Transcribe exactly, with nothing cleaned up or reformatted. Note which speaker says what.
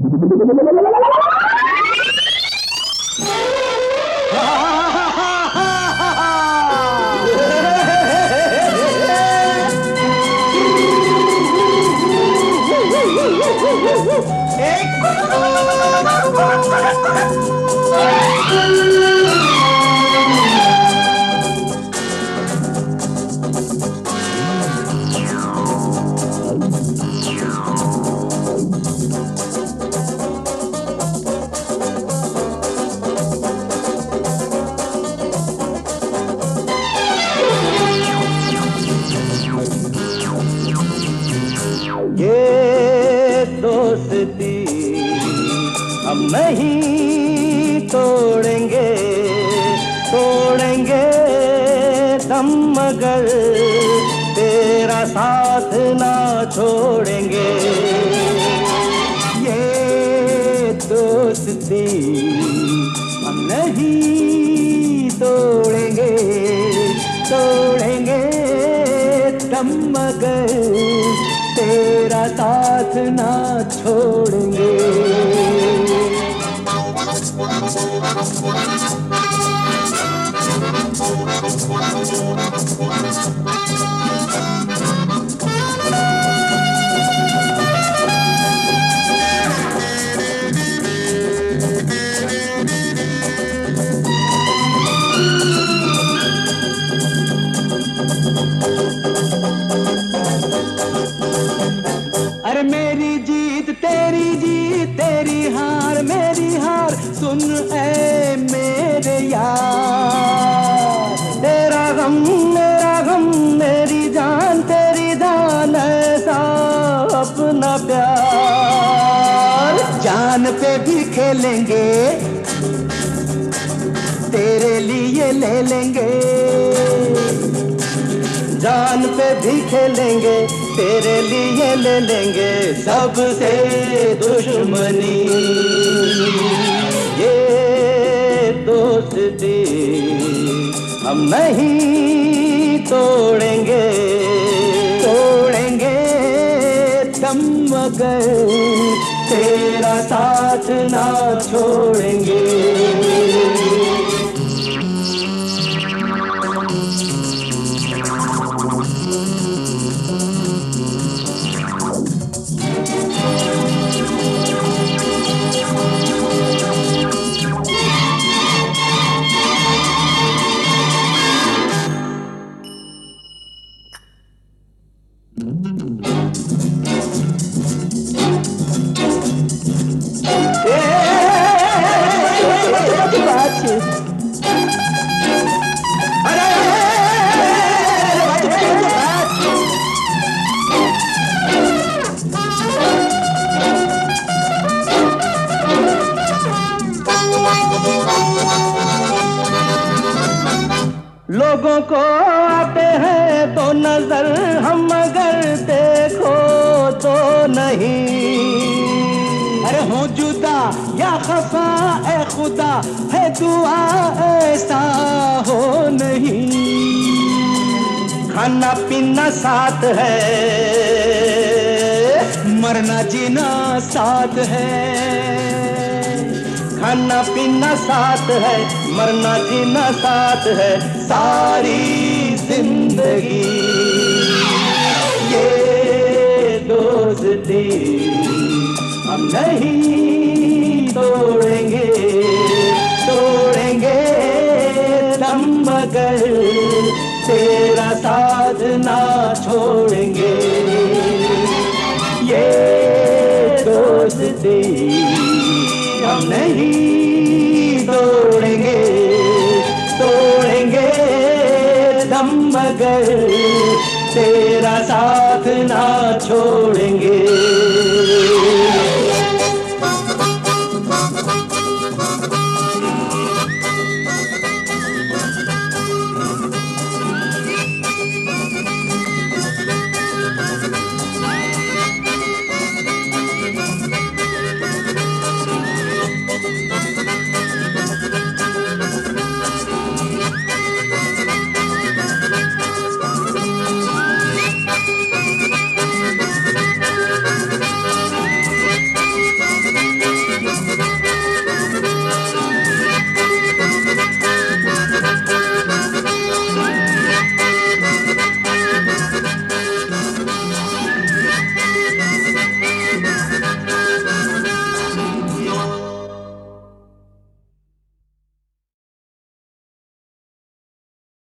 Speaker 1: ये दोस्ती हम नहीं तोड़ेंगे, तोड़ेंगे दम मगर तेरा साथ ना छोड़ेंगे। ये दोस्ती हम नहीं तोड़ेंगे, तोड़ेंगे दम मगर तेरा साथ ना छोड़ेंगे। अरे मेरी जीत तेरी जीत, तेरी हार मेरी हार, सुन ऐ मेरे यार। तेरा गम मेरा गम, मेरी जान तेरी जान, ऐसा अपना प्यार। जान पे भी खेलेंगे, तेरे लिए ले लेंगे। जान पे भी खेलेंगे, तेरे लिए ले लेंगे सबसे दुश्मनी। ये दोस्ती हम नहीं तोड़ेंगे, तोड़ेंगे दम मगर तेरा साथ ना छोड़ेंगे। लोगों को आते हैं तो नजर हम, मगर देखो तो नहीं। अरे हो जुदा या खफा ए खुदा, है दुआ ऐसा हो नहीं। खाना पीना साथ है, मरना जीना साथ है। खाना पीना साथ है, मरना जीना साथ है, सारी जिंदगी। ये दोस्ती हम नहीं तोड़ेंगे, तोड़ेंगे दम मगर तेरा साथ ना छोड़ेंगे। ये दोस्ती हम नहीं तोड़ेंगे, तोड़ेंगे दम मगर तेरा साथ ना छोड़ेंगे।